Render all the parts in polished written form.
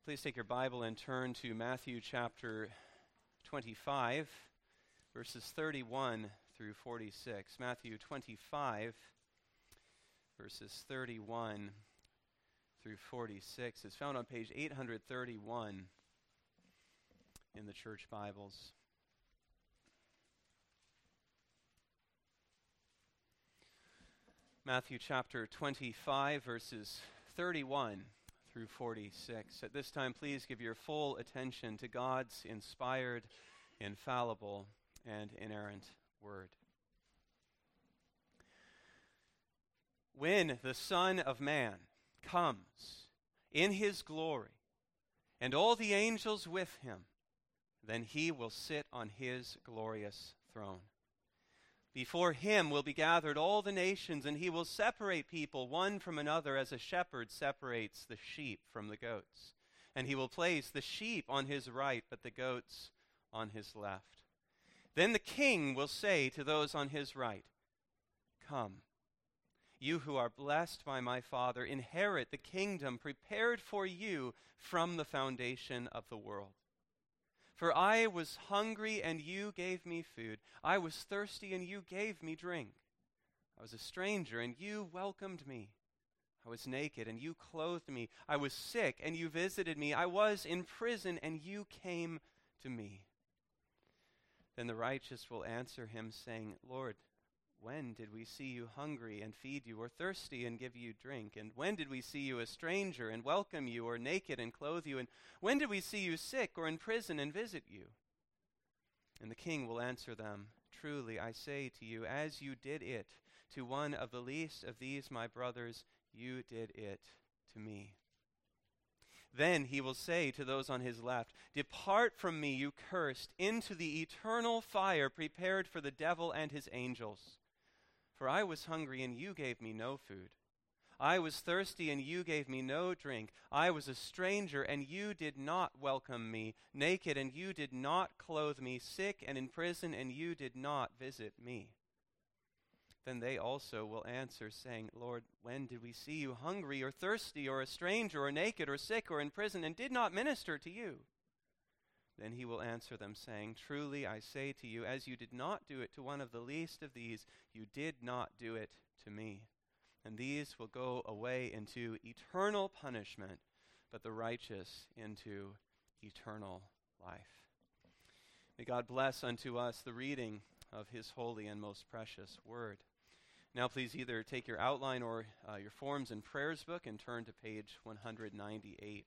Please take your Bible and turn to Matthew chapter 25, verses 31 through 46. Matthew 25, verses 31 through 46 is found on page 831 in the church Bibles. Matthew chapter 25, verses 31 through 46. At this time, please give your full attention to God's inspired, infallible, and inerrant word. When the Son of Man comes in his glory, and all the angels with him, then he will sit on his glorious throne. Before him will be gathered all the nations, and he will separate people one from another as a shepherd separates the sheep from the goats. And he will place the sheep on his right, but the goats on his left. Then the king will say to those on his right, "Come, you who are blessed by my Father, inherit the kingdom prepared for you from the foundation of the world. For I was hungry, and you gave me food. I was thirsty, and you gave me drink. I was a stranger, and you welcomed me. I was naked, and you clothed me. I was sick, and you visited me. I was in prison, and you came to me." Then the righteous will answer him, saying, "Lord, when did we see you hungry and feed you, or thirsty and give you drink? And when did we see you a stranger and welcome you, or naked and clothe you? And when did we see you sick or in prison and visit you?" And the king will answer them, "Truly I say to you, as you did it to one of the least of these my brothers, you did it to me." Then he will say to those on his left, "Depart from me, you cursed, into the eternal fire prepared for the devil and his angels. For I was hungry, and you gave me no food. I was thirsty, and you gave me no drink. I was a stranger, and you did not welcome me. Naked, and you did not clothe me. Sick and in prison, and you did not visit me." Then they also will answer, saying, "Lord, when did we see you hungry or thirsty or a stranger or naked or sick or in prison and did not minister to you?" Then he will answer them, saying, "Truly I say to you, as you did not do it to one of the least of these, you did not do it to me. And these will go away into eternal punishment, but the righteous into eternal life." May God bless unto us the reading of his holy and most precious word. Now please either take your outline or your forms and prayers book and turn to page 198.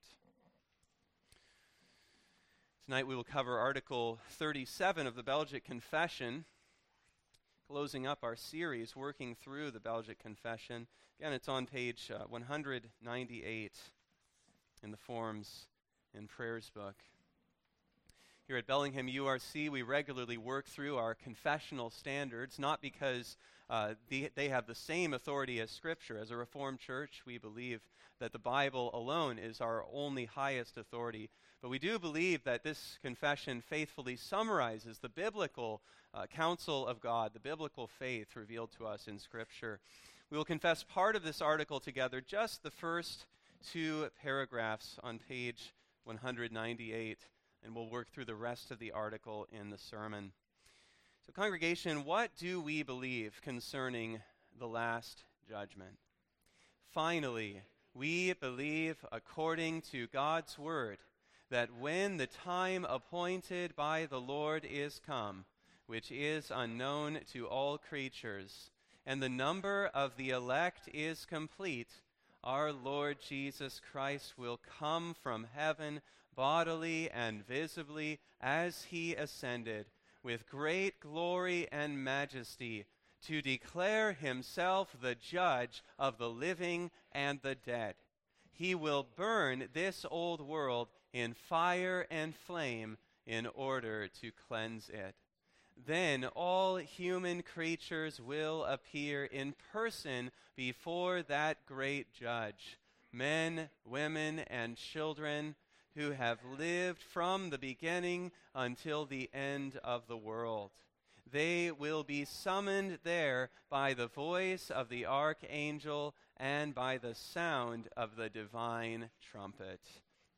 Tonight we will cover Article 37 of the Belgic Confession, closing up our series working through the Belgic Confession. Again, it's on page 198 in the forms and prayers book. Here at Bellingham URC, we regularly work through our confessional standards, not because they have the same authority as Scripture. As a Reformed church, we believe that the Bible alone is our only highest authority. But we do believe that this confession faithfully summarizes the biblical counsel of God, the biblical faith revealed to us in Scripture. We will confess part of this article together, just the first two paragraphs on page 198, and we'll work through the rest of the article in the sermon. So, congregation, what do we believe concerning the last judgment? Finally, we believe, according to God's word, that when the time appointed by the Lord is come, which is unknown to all creatures, and the number of the elect is complete, our Lord Jesus Christ will come from heaven bodily and visibly as he ascended with great glory and majesty to declare himself the judge of the living and the dead. He will burn this old world in fire and flame in order to cleanse it. Then all human creatures will appear in person before that great judge, men, women, and children who have lived from the beginning until the end of the world. They will be summoned there by the voice of the archangel and by the sound of the divine trumpet.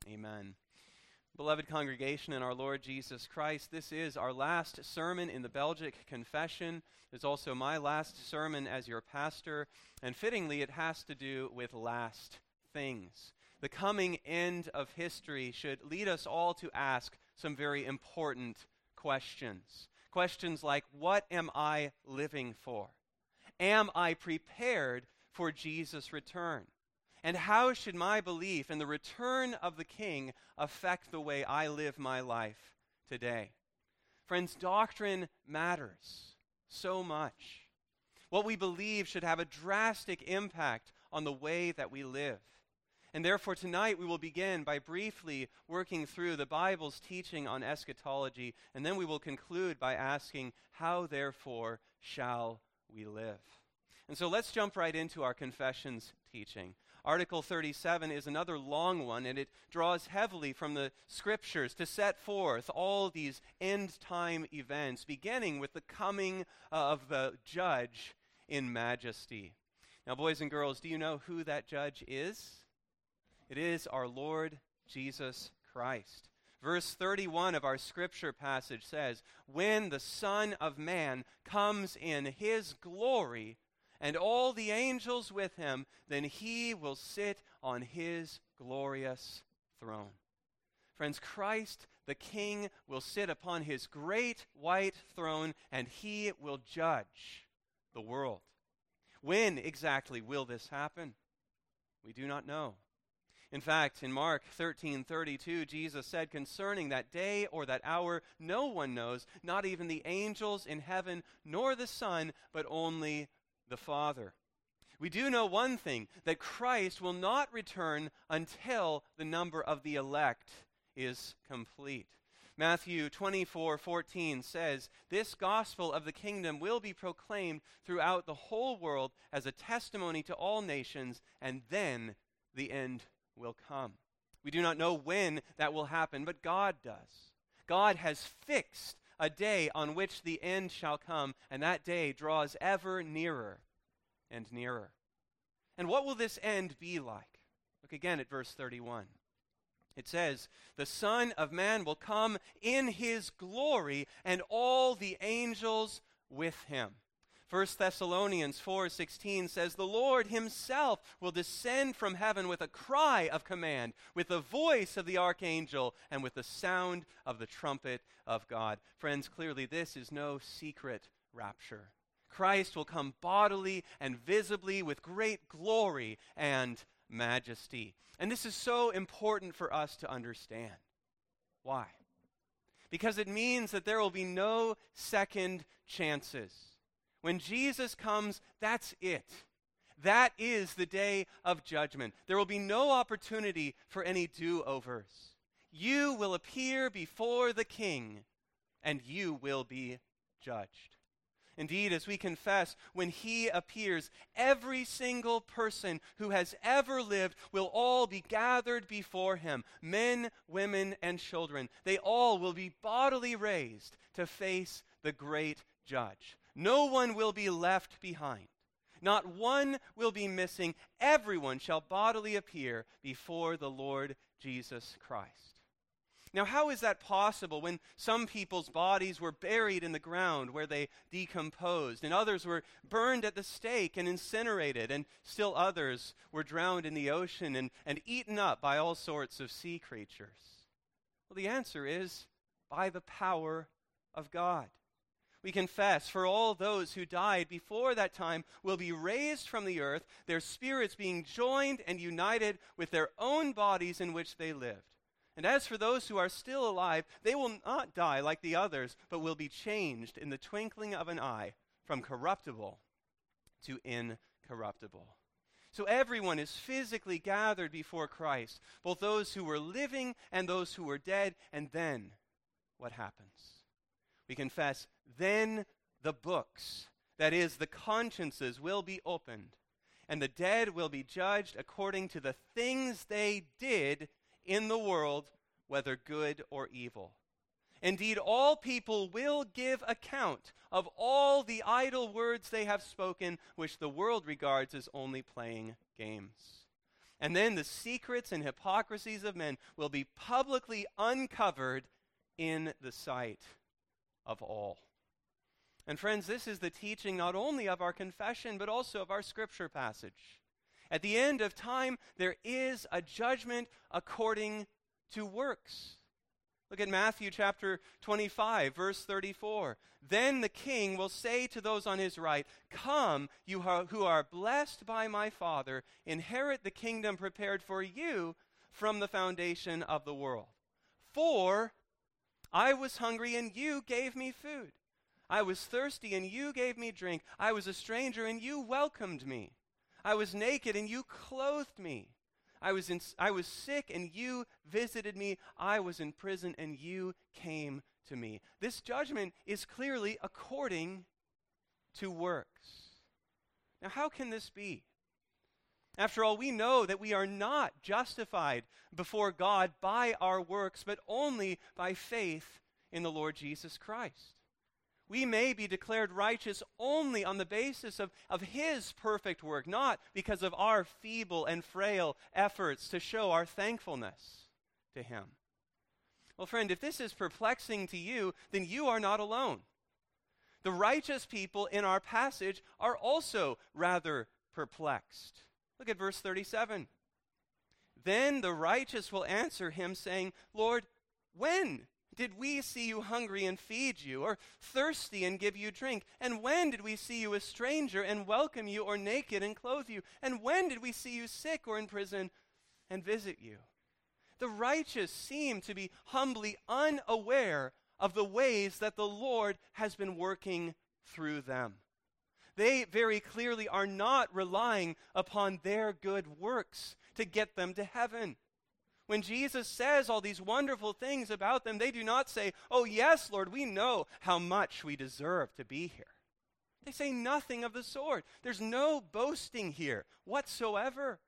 Amen. Beloved congregation in our Lord Jesus Christ, this is our last sermon in the Belgic Confession. It's also my last sermon as your pastor, and fittingly it has to do with last things. The coming end of history should lead us all to ask some very important questions. Questions like, what am I living for? Am I prepared for Jesus' return? And how should my belief in the return of the King affect the way I live my life today? Friends, doctrine matters so much. What we believe should have a drastic impact on the way that we live. And therefore tonight we will begin by briefly working through the Bible's teaching on eschatology, and then we will conclude by asking, how therefore shall we live? And so let's jump right into our confession's teaching. Article 37 is another long one, and it draws heavily from the Scriptures to set forth all these end-time events, beginning with the coming of the judge in majesty. Now, boys and girls, do you know who that judge is? It is our Lord Jesus Christ. Verse 31 of our Scripture passage says, "When the Son of Man comes in his glory, and all the angels with him, then he will sit on his glorious throne." Friends, Christ the King will sit upon his great white throne, and he will judge the world. When exactly will this happen? We do not know. In fact, in Mark 13:32, Jesus said concerning that day or that hour, no one knows, not even the angels in heaven, nor the Son, but only the Father. We do know one thing, that Christ will not return until the number of the elect is complete. Matthew 24:14 says, "This gospel of the kingdom will be proclaimed throughout the whole world as a testimony to all nations, and then the end will come." We do not know when that will happen, but God does. God has fixed a day on which the end shall come, and that day draws ever nearer and nearer. And what will this end be like? Look again at verse 31. It says, "The Son of Man will come in his glory, and all the angels with him." 1 Thessalonians 4:16 says, "The Lord himself will descend from heaven with a cry of command, with the voice of the archangel, and with the sound of the trumpet of God." Friends, clearly this is no secret rapture. Christ will come bodily and visibly with great glory and majesty. And this is so important for us to understand. Why? Because it means that there will be no second chances. When Jesus comes, that's it. That is the day of judgment. There will be no opportunity for any do-overs. You will appear before the King, and you will be judged. Indeed, as we confess, when he appears, every single person who has ever lived will all be gathered before him. Men, women, and children. They all will be bodily raised to face the great judge. No one will be left behind. Not one will be missing. Everyone shall bodily appear before the Lord Jesus Christ. Now, how is that possible when some people's bodies were buried in the ground where they decomposed, and others were burned at the stake and incinerated, and still others were drowned in the ocean and eaten up by all sorts of sea creatures? Well, the answer is by the power of God. We confess, for all those who died before that time will be raised from the earth, their spirits being joined and united with their own bodies in which they lived. And as for those who are still alive, they will not die like the others, but will be changed in the twinkling of an eye from corruptible to incorruptible. So everyone is physically gathered before Christ, both those who were living and those who were dead. And then what happens? We confess, then the books, that is, the consciences, will be opened, and the dead will be judged according to the things they did in the world, whether good or evil. Indeed, all people will give account of all the idle words they have spoken, which the world regards as only playing games. And then the secrets and hypocrisies of men will be publicly uncovered in the sight of all. And friends, this is the teaching not only of our confession, but also of our scripture passage. At the end of time, there is a judgment according to works. Look at Matthew chapter 25, verse 34. Then the king will say to those on his right, "Come, you who are blessed by my Father, inherit the kingdom prepared for you from the foundation of the world. For I was hungry and you gave me food. I was thirsty and you gave me drink. I was a stranger and you welcomed me. I was naked and you clothed me. I was sick and you visited me. I was in prison and you came to me." This judgment is clearly according to works. Now, how can this be? After all, we know that we are not justified before God by our works, but only by faith in the Lord Jesus Christ. We may be declared righteous only on the basis of His perfect work, not because of our feeble and frail efforts to show our thankfulness to Him. Well, friend, if this is perplexing to you, then you are not alone. The righteous people in our passage are also rather perplexed. Look at verse 37. Then the righteous will answer him, saying, "Lord, when did we see you hungry and feed you, or thirsty and give you drink? And when did we see you a stranger and welcome you, or naked and clothe you? And when did we see you sick or in prison and visit you?" The righteous seem to be humbly unaware of the ways that the Lord has been working through them. They very clearly are not relying upon their good works to get them to heaven. When Jesus says all these wonderful things about them, they do not say, "Oh yes, Lord, we know how much we deserve to be here." They say nothing of the sort. There's no boasting here whatsoever.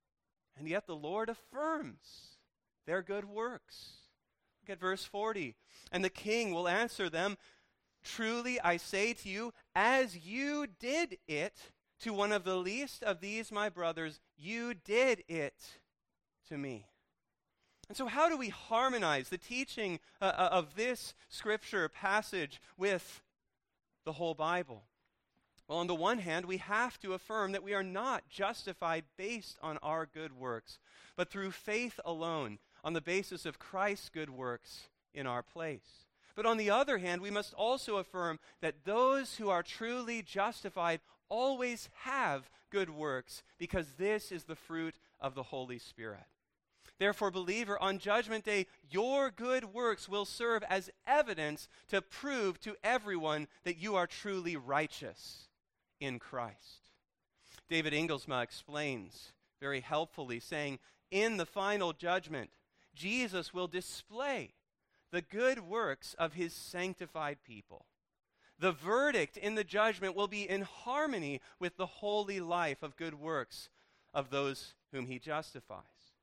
And yet the Lord affirms their good works. Look at verse 40. And the king will answer them, "Truly I say to you, as you did it to one of the least of these my brothers, you did it to me." And so how do we harmonize the teaching of this scripture passage with the whole Bible? Well, on the one hand, we have to affirm that we are not justified based on our good works, but through faith alone, on the basis of Christ's good works in our place. But on the other hand, we must also affirm that those who are truly justified always have good works, because this is the fruit of the Holy Spirit. Therefore, believer, on Judgment Day, your good works will serve as evidence to prove to everyone that you are truly righteous in Christ. David Inglesma explains very helpfully, saying, in the final judgment, Jesus will display the good works of his sanctified people. The verdict in the judgment will be in harmony with the holy life of good works of those whom he justifies.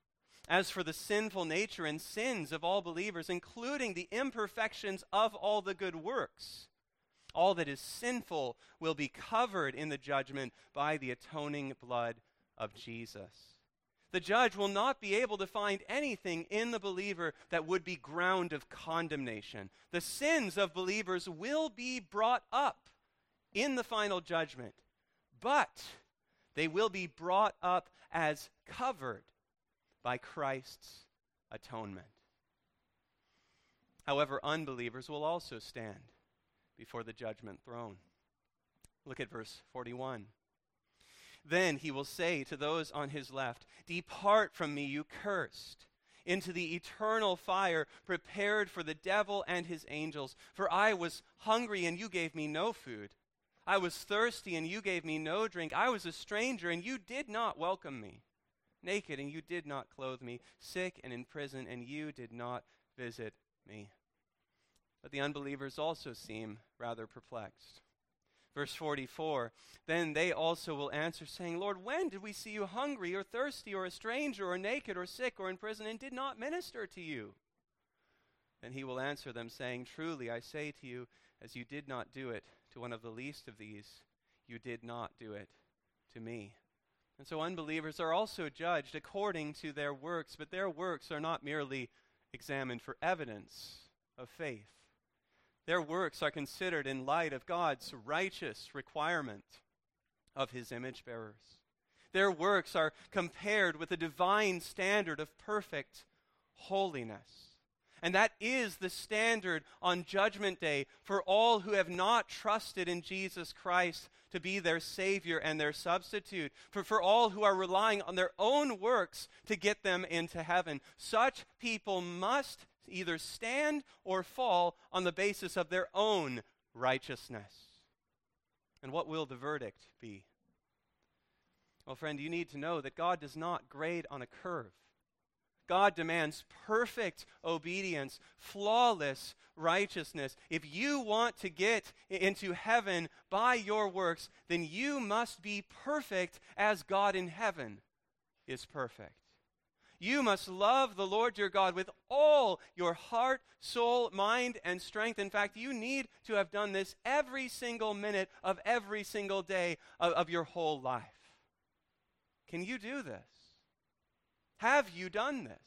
As for the sinful nature and sins of all believers, including the imperfections of all the good works, all that is sinful will be covered in the judgment by the atoning blood of Jesus. The judge will not be able to find anything in the believer that would be ground of condemnation. The sins of believers will be brought up in the final judgment, but they will be brought up as covered by Christ's atonement. However, unbelievers will also stand before the judgment throne. Look at verse 41. Then he will say to those on his left, "Depart from me, you cursed, into the eternal fire prepared for the devil and his angels. For I was hungry, and you gave me no food. I was thirsty, and you gave me no drink. I was a stranger, and you did not welcome me. Naked, and you did not clothe me. Sick and in prison, and you did not visit me." But the unbelievers also seem rather perplexed. Verse 44, then they also will answer, saying, "Lord, when did we see you hungry or thirsty or a stranger or naked or sick or in prison and did not minister to you?" Then he will answer them, saying, "Truly I say to you, as you did not do it to one of the least of these, you did not do it to me." And so unbelievers are also judged according to their works, but their works are not merely examined for evidence of faith. Their works are considered in light of God's righteous requirement of his image bearers. Their works are compared with the divine standard of perfect holiness. And that is the standard on Judgment Day for all who have not trusted in Jesus Christ to be their Savior and their substitute. For all who are relying on their own works to get them into heaven. Such people must either stand or fall on the basis of their own righteousness. And what will the verdict be? Well, friend, you need to know that God does not grade on a curve. God demands perfect obedience, flawless righteousness. If you want to get into heaven by your works, then you must be perfect as God in heaven is perfect. You must love the Lord your God with all your heart, soul, mind, and strength. In fact, you need to have done this every single minute of every single day of your whole life. Can you do this? Have you done this?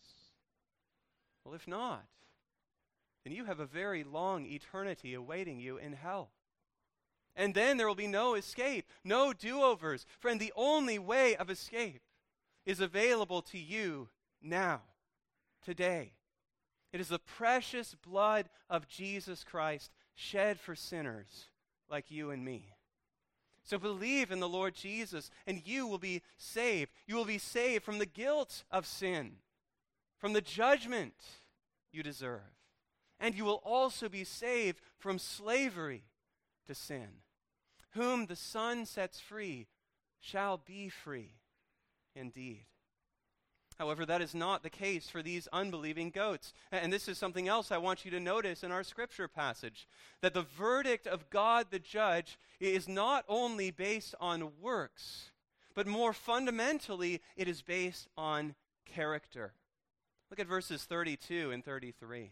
Well, if not, then you have a very long eternity awaiting you in hell. And then there will be no escape, no do-overs. Friend, the only way of escape is available to you now, today. It is the precious blood of Jesus Christ shed for sinners like you and me. So believe in the Lord Jesus, and you will be saved. You will be saved from the guilt of sin, from the judgment you deserve. And you will also be saved from slavery to sin. Whom the Son sets free shall be free indeed. However, that is not the case for these unbelieving goats. And this is something else I want you to notice in our scripture passage, that the verdict of God the judge is not only based on works, but more fundamentally, it is based on character. Look at verses 32 and 33.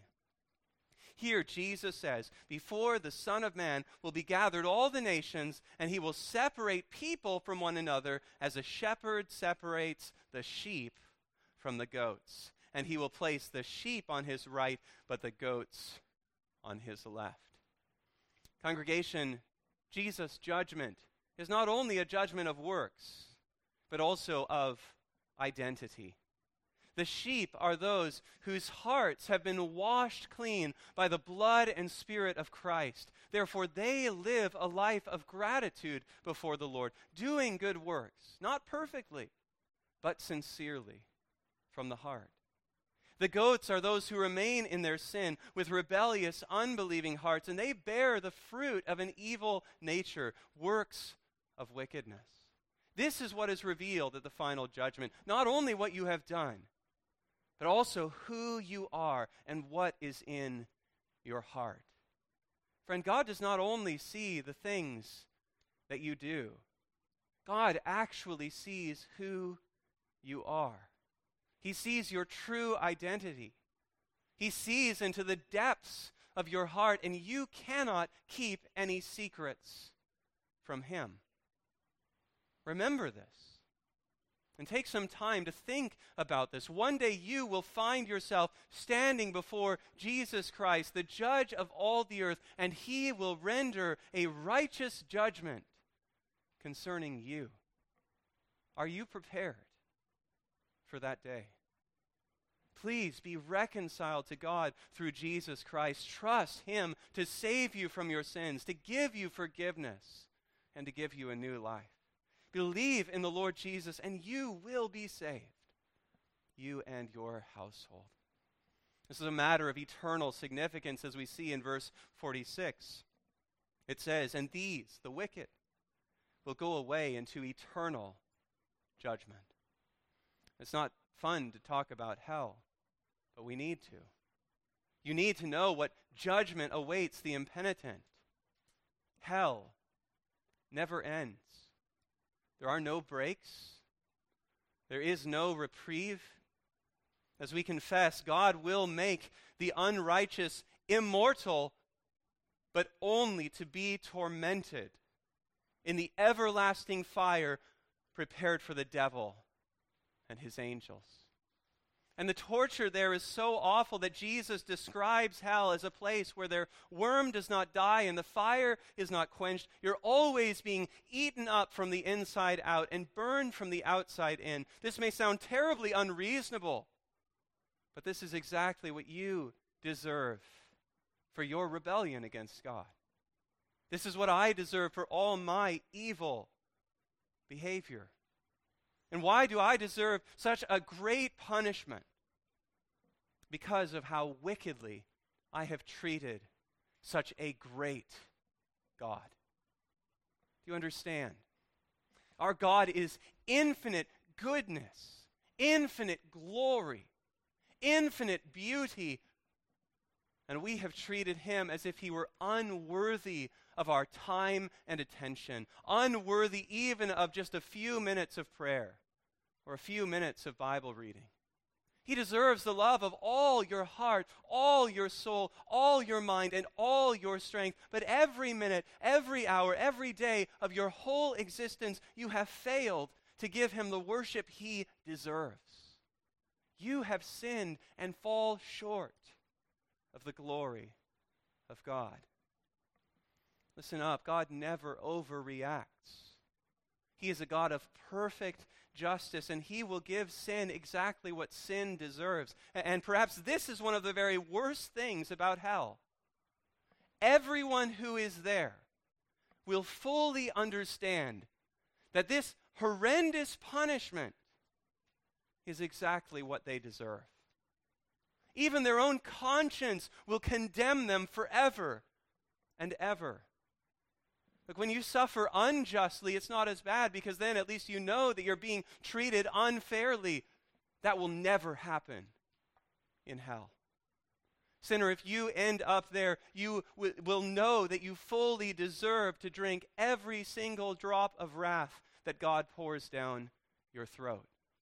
Here Jesus says, "Before the Son of Man will be gathered all the nations, and he will separate people from one another as a shepherd separates the sheep from the goats. And he will place the sheep on his right, but the goats on his left." Congregation, Jesus' judgment is not only a judgment of works, but also of identity. The sheep are those whose hearts have been washed clean by the blood and Spirit of Christ. Therefore, they live a life of gratitude before the Lord, doing good works, not perfectly, but sincerely, from the heart. The goats are those who remain in their sin with rebellious, unbelieving hearts, and they bear the fruit of an evil nature, works of wickedness. This is what is revealed at the final judgment, not only what you have done, but also who you are and what is in your heart. Friend, God does not only see the things that you do. God actually sees who you are. He sees your true identity. He sees into the depths of your heart, and you cannot keep any secrets from him. Remember this. And take some time to think about this. One day you will find yourself standing before Jesus Christ, the judge of all the earth, and he will render a righteous judgment concerning you. Are you prepared for that day? Please be reconciled to God through Jesus Christ. Trust him to save you from your sins, to give you forgiveness, and to give you a new life. Believe in the Lord Jesus, and you will be saved, you and your household. This is a matter of eternal significance, as we see in verse 46. It says, "And these, the wicked, will go away into eternal judgment." It's not fun to talk about hell, but we need to. You need to know what judgment awaits the impenitent. Hell never ends. There are no breaks. There is no reprieve. As we confess, God will make the unrighteous immortal, but only to be tormented in the everlasting fire prepared for the devil and his angels. And the torture there is so awful that Jesus describes hell as a place where their worm does not die and the fire is not quenched. You're always being eaten up from the inside out and burned from the outside in. This may sound terribly unreasonable, but this is exactly what you deserve for your rebellion against God. This is what I deserve for all my evil behavior. And why do I deserve such a great punishment? Because of how wickedly I have treated such a great God. Do you understand? Our God is infinite goodness, infinite glory, infinite beauty, and we have treated him as if he were unworthy of our time and attention, unworthy even of just a few minutes of prayer or a few minutes of Bible reading. He deserves the love of all your heart, all your soul, all your mind, and all your strength. But every minute, every hour, every day of your whole existence, you have failed to give him the worship he deserves. You have sinned and fall short of the glory of God. Listen up, God never overreacts. He is a God of perfect justice, and he will give sin exactly what sin deserves. And perhaps this is one of the very worst things about hell. Everyone who is there will fully understand that this horrendous punishment is exactly what they deserve. Even their own conscience will condemn them forever and ever. Look, when you suffer unjustly, it's not as bad because then at least you know that you're being treated unfairly. That will never happen in hell. Sinner, if you end up there, you will know that you fully deserve to drink every single drop of wrath that God pours down your throat.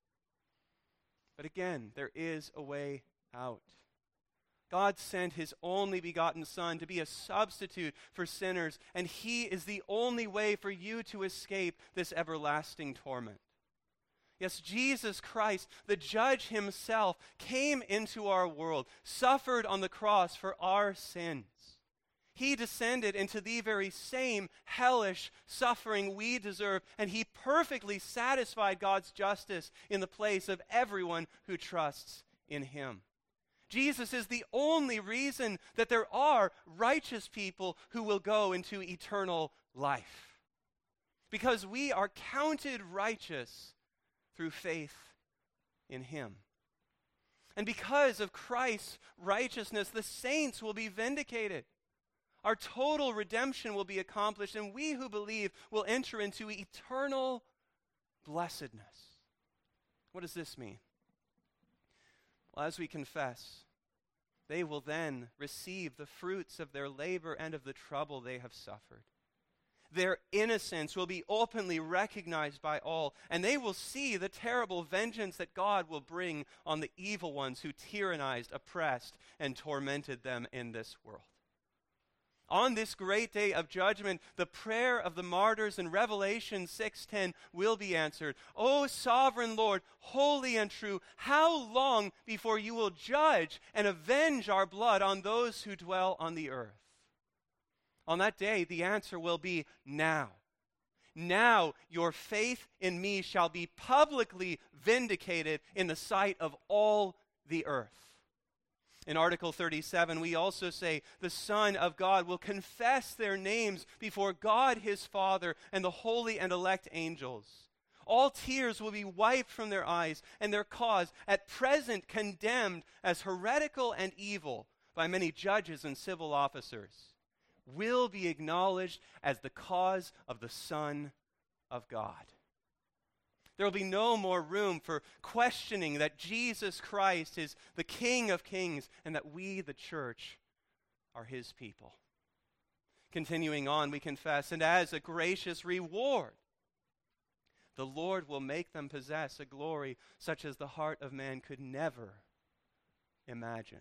But again, there is a way out. God sent his only begotten Son to be a substitute for sinners, and he is the only way for you to escape this everlasting torment. Yes, Jesus Christ, the judge himself, came into our world, suffered on the cross for our sins. He descended into the very same hellish suffering we deserve, and he perfectly satisfied God's justice in the place of everyone who trusts in him. Jesus is the only reason that there are righteous people who will go into eternal life. Because we are counted righteous through faith in him. And because of Christ's righteousness, the saints will be vindicated. Our total redemption will be accomplished, and we who believe will enter into eternal blessedness. What does this mean? Well, as we confess, they will then receive the fruits of their labor and of the trouble they have suffered. Their innocence will be openly recognized by all, and they will see the terrible vengeance that God will bring on the evil ones who tyrannized, oppressed, and tormented them in this world. On this great day of judgment, the prayer of the martyrs in Revelation 6:10 will be answered. O sovereign Lord, holy and true, how long before you will judge and avenge our blood on those who dwell on the earth? On that day, the answer will be now. Now your faith in me shall be publicly vindicated in the sight of all the earth. In Article 37, we also say the Son of God will confess their names before God his Father and the holy and elect angels. All tears will be wiped from their eyes, and their cause, at present condemned as heretical and evil by many judges and civil officers, will be acknowledged as the cause of the Son of God. There will be no more room for questioning that Jesus Christ is the King of Kings and that we, the church, are his people. Continuing on, we confess, and as a gracious reward, the Lord will make them possess a glory such as the heart of man could never imagine.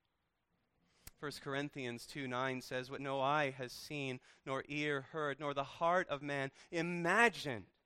1 Corinthians 2:9 says, what no eye has seen, nor ear heard, nor the heart of man imagined,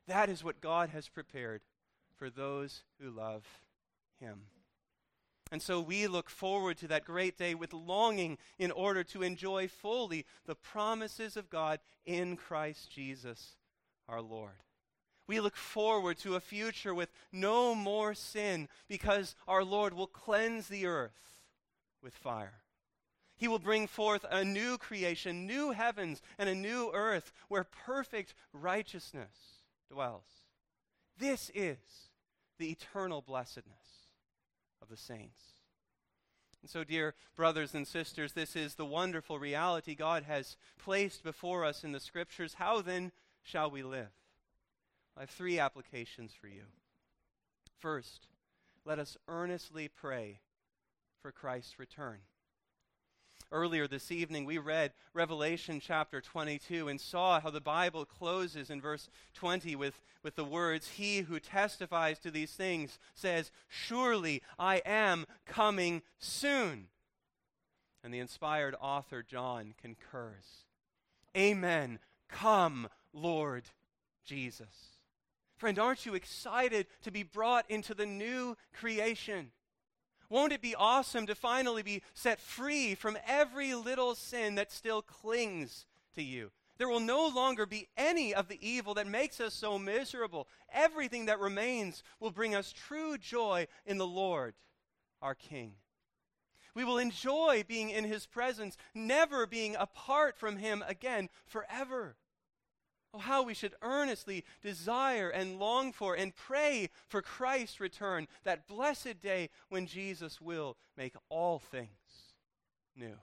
That is what God has prepared for those who love him. And so we look forward to that great day with longing in order to enjoy fully the promises of God in Christ Jesus our Lord. We look forward to a future with no more sin because our Lord will cleanse the earth with fire. He will bring forth a new creation, new heavens, and a new earth where perfect righteousness dwells. This is the eternal blessedness of the saints. And so, dear brothers and sisters, this is the wonderful reality God has placed before us in the Scriptures. How then shall we live? I have 3 applications for you. First, let us earnestly pray for Christ's return. Earlier this evening, we read Revelation chapter 22 and saw how the Bible closes in verse 20 with the words, "He who testifies to these things says, 'Surely I am coming soon.'" And the inspired author John concurs. Amen. Come, Lord Jesus. Friend, aren't you excited to be brought into the new creation? Won't it be awesome to finally be set free from every little sin that still clings to you? There will no longer be any of the evil that makes us so miserable. Everything that remains will bring us true joy in the Lord, our King. We will enjoy being in his presence, never being apart from him again forever. Oh, how we should earnestly desire and long for and pray for Christ's return, that blessed day when Jesus will make all things new.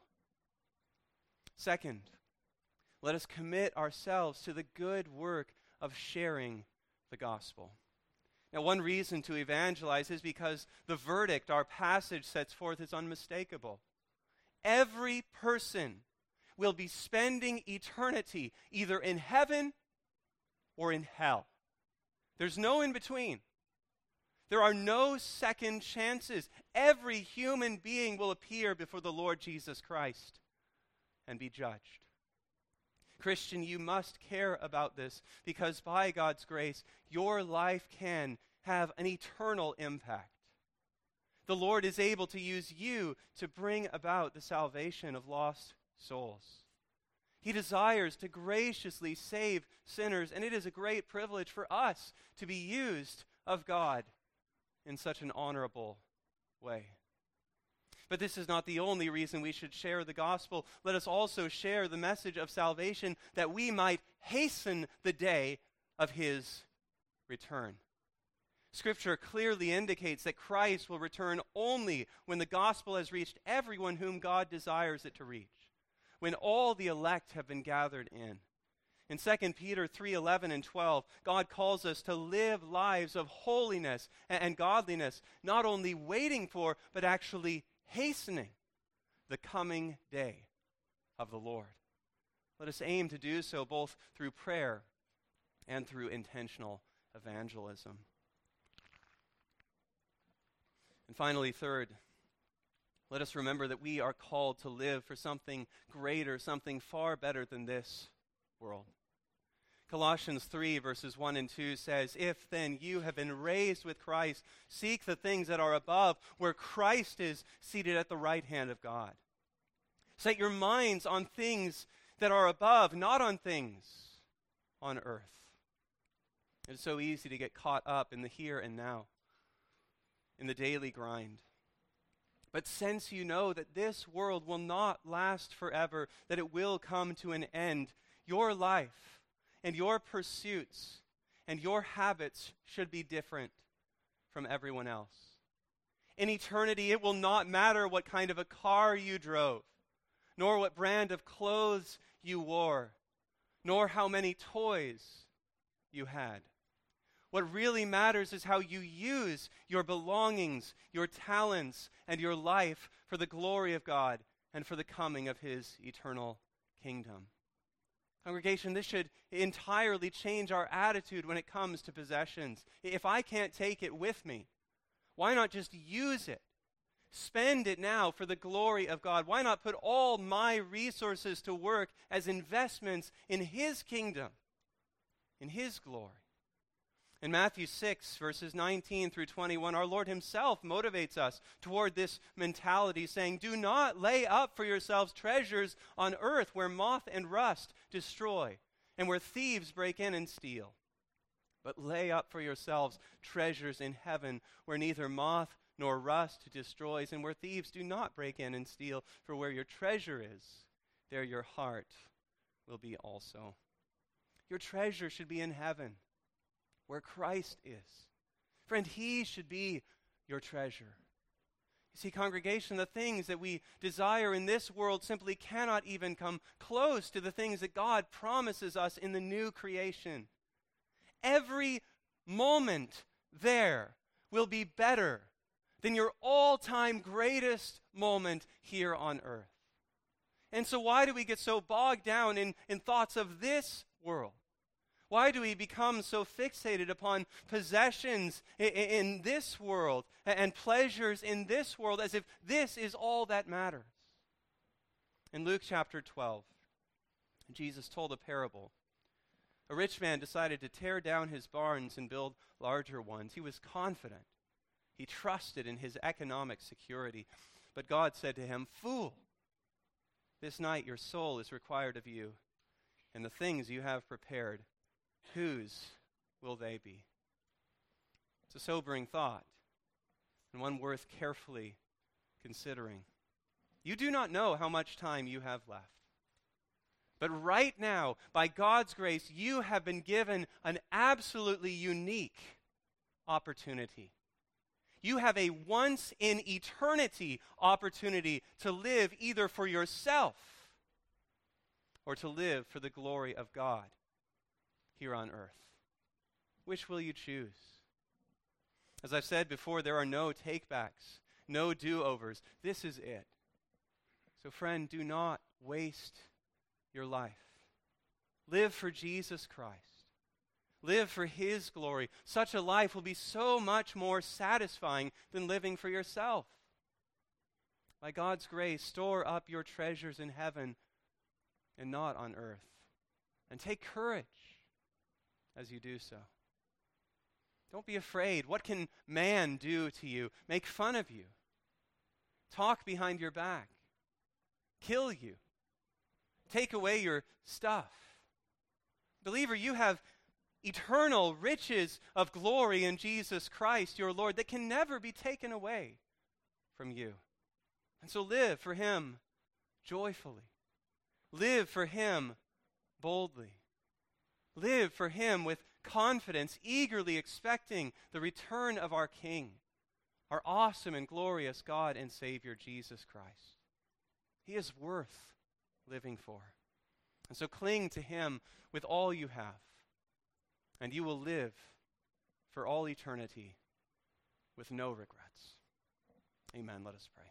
Second, let us commit ourselves to the good work of sharing the gospel. Now, one reason to evangelize is because the verdict our passage sets forth is unmistakable. Every person will be spending eternity either in heaven or in hell. There's no in between. There are no second chances. Every human being will appear before the Lord Jesus Christ and be judged. Christian, you must care about this because by God's grace, your life can have an eternal impact. The Lord is able to use you to bring about the salvation of lost souls. He desires to graciously save sinners, and it is a great privilege for us to be used of God in such an honorable way. But this is not the only reason we should share the gospel. Let us also share the message of salvation that we might hasten the day of his return. Scripture clearly indicates that Christ will return only when the gospel has reached everyone whom God desires it to reach, when all the elect have been gathered in. In 2 Peter 3:11 and 12, God calls us to live lives of holiness and godliness, not only waiting for, but actually hastening the coming day of the Lord. Let us aim to do so both through prayer and through intentional evangelism. And finally, third, let us remember that we are called to live for something greater, something far better than this world. Colossians 3 verses 1 and 2 says, "If then you have been raised with Christ, seek the things that are above, where Christ is seated at the right hand of God. Set your minds on things that are above, not on things on earth." It's so easy to get caught up in the here and now, in the daily grind. But since you know that this world will not last forever, that it will come to an end, your life and your pursuits and your habits should be different from everyone else. In eternity, it will not matter what kind of a car you drove, nor what brand of clothes you wore, nor how many toys you had. What really matters is how you use your belongings, your talents, and your life for the glory of God and for the coming of his eternal kingdom. Congregation, this should entirely change our attitude when it comes to possessions. If I can't take it with me, why not just use it? Spend it now for the glory of God. Why not put all my resources to work as investments in his kingdom, in his glory? In Matthew 6, verses 19 through 21, our Lord himself motivates us toward this mentality, saying, "Do not lay up for yourselves treasures on earth where moth and rust destroy, and where thieves break in and steal. But lay up for yourselves treasures in heaven where neither moth nor rust destroys, and where thieves do not break in and steal. For where your treasure is, there your heart will be also." Your treasure should be in heaven, where Christ is. Friend, he should be your treasure. You see, congregation, the things that we desire in this world simply cannot even come close to the things that God promises us in the new creation. Every moment there will be better than your all-time greatest moment here on earth. And so why do we get so bogged down in thoughts of this world? Why do we become so fixated upon possessions in this world and pleasures in this world as if this is all that matters? In Luke chapter 12, Jesus told a parable. A rich man decided to tear down his barns and build larger ones. He was confident. He trusted in his economic security. But God said to him, "Fool, this night your soul is required of you, and the things you have prepared, whose will they be?" It's a sobering thought, and one worth carefully considering. You do not know how much time you have left. But right now, by God's grace, you have been given an absolutely unique opportunity. You have a once-in-eternity opportunity to live either for yourself or to live for the glory of God here on earth. Which will you choose? As I've said before, there are no takebacks, no do-overs. This is it. So friend, do not waste your life. Live for Jesus Christ. Live for his glory. Such a life will be so much more satisfying than living for yourself. By God's grace, store up your treasures in heaven and not on earth. And take courage as you do so. Don't be afraid. What can man do to you? Make fun of you. Talk behind your back. Kill you. Take away your stuff. Believer, you have eternal riches of glory in Jesus Christ, your Lord, that can never be taken away from you. And so live for him joyfully. Live for him boldly. Live for him with confidence, eagerly expecting the return of our King, our awesome and glorious God and Savior, Jesus Christ. He is worth living for. And so cling to him with all you have, and you will live for all eternity with no regrets. Amen. Let us pray.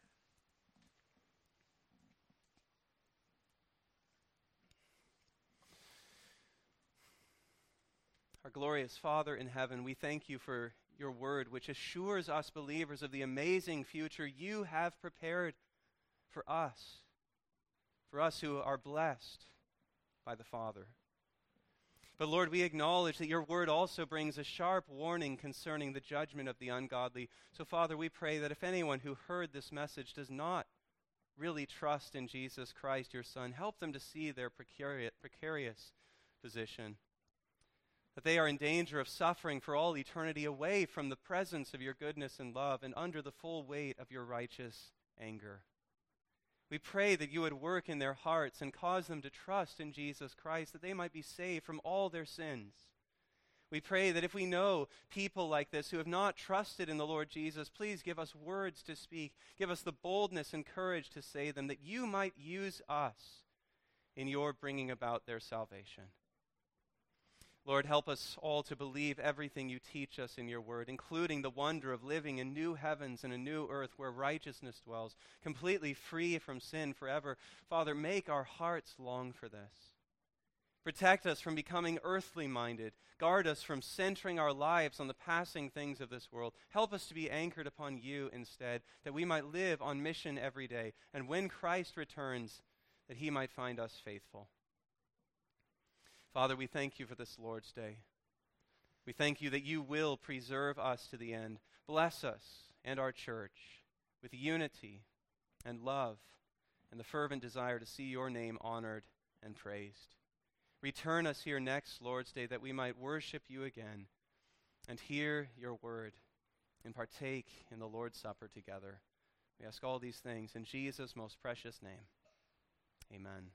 Our glorious Father in heaven, we thank you for your word, which assures us believers of the amazing future you have prepared for us who are blessed by the Father. But Lord, we acknowledge that your word also brings a sharp warning concerning the judgment of the ungodly. So Father, we pray that if anyone who heard this message does not really trust in Jesus Christ, your Son, help them to see their precarious position, that they are in danger of suffering for all eternity away from the presence of your goodness and love and under the full weight of your righteous anger. We pray that you would work in their hearts and cause them to trust in Jesus Christ, that they might be saved from all their sins. We pray that if we know people like this who have not trusted in the Lord Jesus, please give us words to speak. Give us the boldness and courage to say them, that you might use us in your bringing about their salvation. Lord, help us all to believe everything you teach us in your word, including the wonder of living in new heavens and a new earth where righteousness dwells, completely free from sin forever. Father, make our hearts long for this. Protect us from becoming earthly minded. Guard us from centering our lives on the passing things of this world. Help us to be anchored upon you instead, that we might live on mission every day, and when Christ returns, that he might find us faithful. Father, we thank you for this Lord's Day. We thank you that you will preserve us to the end. Bless us and our church with unity and love and the fervent desire to see your name honored and praised. Return us here next Lord's Day that we might worship you again and hear your word and partake in the Lord's Supper together. We ask all these things in Jesus' most precious name. Amen.